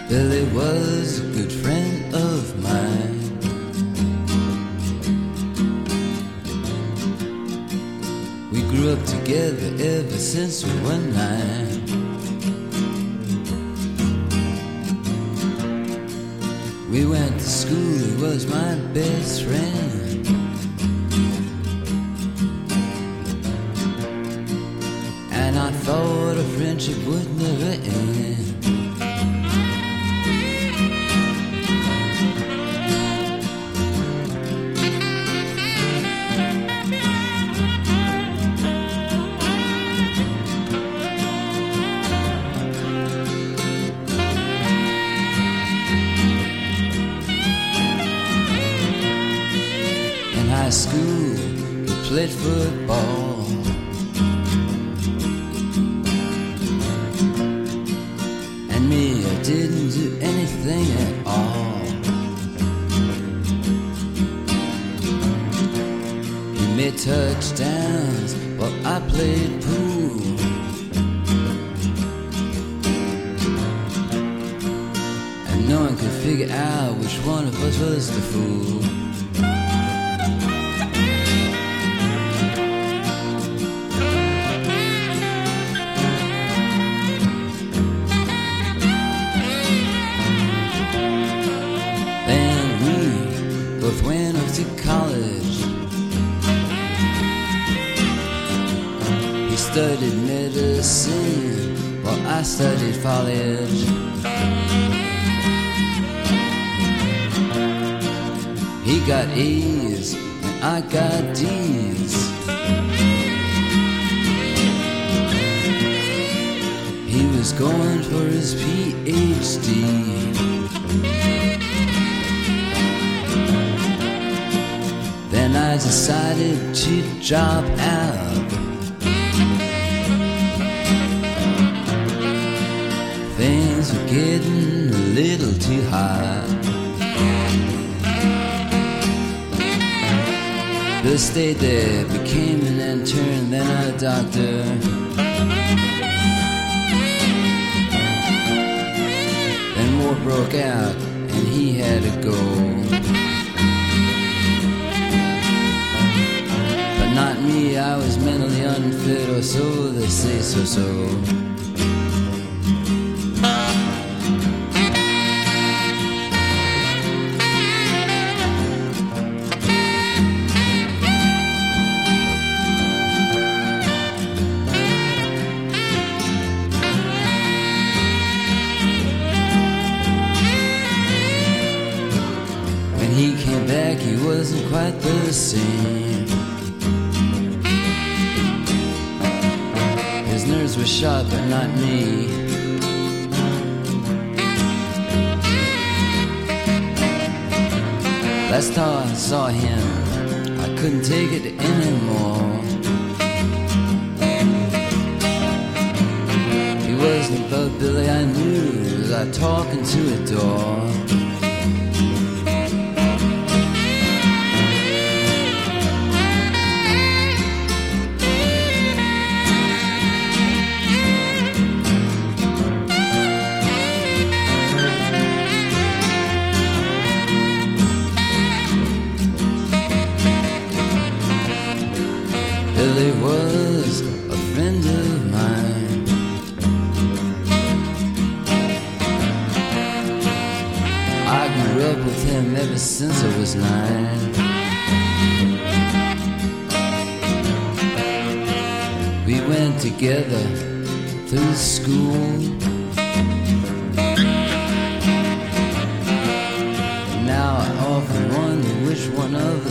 Billy was a good friend of mine. We grew up together ever since we were 9. We went to school, he was my best friend. And I thought a friendship would never end. In school, we played football. And me, I didn't do anything at all. He made touchdowns while I played pool. And no one could figure out which one of us was the fool. Both went off to college. He studied medicine while I studied foliage. He got A's and I got D's. He was going for his PhD. Then I decided to drop out. Things were getting a little too hot. Bill stayed there, became an intern, then a doctor. Then war broke out and he had to go. Not me, I was mentally unfit, or so they say, so. When he came back, he wasn't quite the same. His nerves were sharp, but not me. Last time I saw him, I couldn't take it anymore. He wasn't the Billy I knew, it was like talking to a door. Billy was a friend of mine. I grew up with him ever since I was 9. We went together through school. And now I often wonder which one of